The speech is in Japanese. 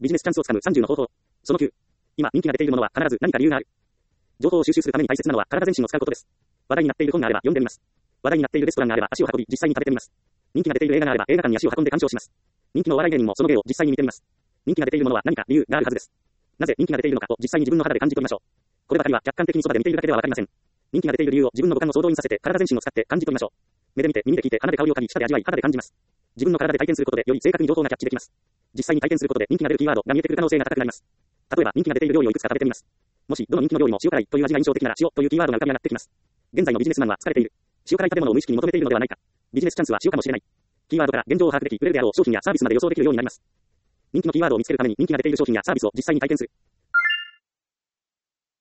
ビジネスチャンスをつかむ30の方法。その9。今、人気が出ているものは必ず何か理由がある。情報を収集するために大切なのは体全身を使うことです。話題になっている本があれば読んでみます。話題になっているレストランがあれば足を運び、実際に食べてみます。人気が出ている映画があれば映画館に足を運んで鑑賞します。人気のお笑い芸人もその芸を実際に見てみます。人気が出ているものは何か理由があるはずです。なぜ人気が出ているのかを実際に自分の肌で感じ取りましょう。こればかりは客観的にそばで見ているだけではわかりません。人気が出ている理由を自分の五感の総動員させて体全身を使って感じ取りましょう。目で見て、耳で聞いて、鼻で香りを嗅ぎ、舌で味わい、肌で感じます。自分の体で体験することでより正確に情報がキャッチできます。実際に体験することで人気が出るキーワードが見えてくる可能性が高くなります。例えば人気が出ている料理をいくつか食べてみます。もしどの人気の料理も塩辛いという味が印象的なら塩というキーワードが浮かび上がってきます。現在のビジネスマンは疲れている。塩辛い食べ物を無意識に求めているのではないか。ビジネスチャンスは塩かもしれない。キーワードから現状を把握でき、売れるであろう商品やサービスまで予想できるようになります。人気のキーワードを見つけるために人気が出ている商品やサービスを実際に体験する。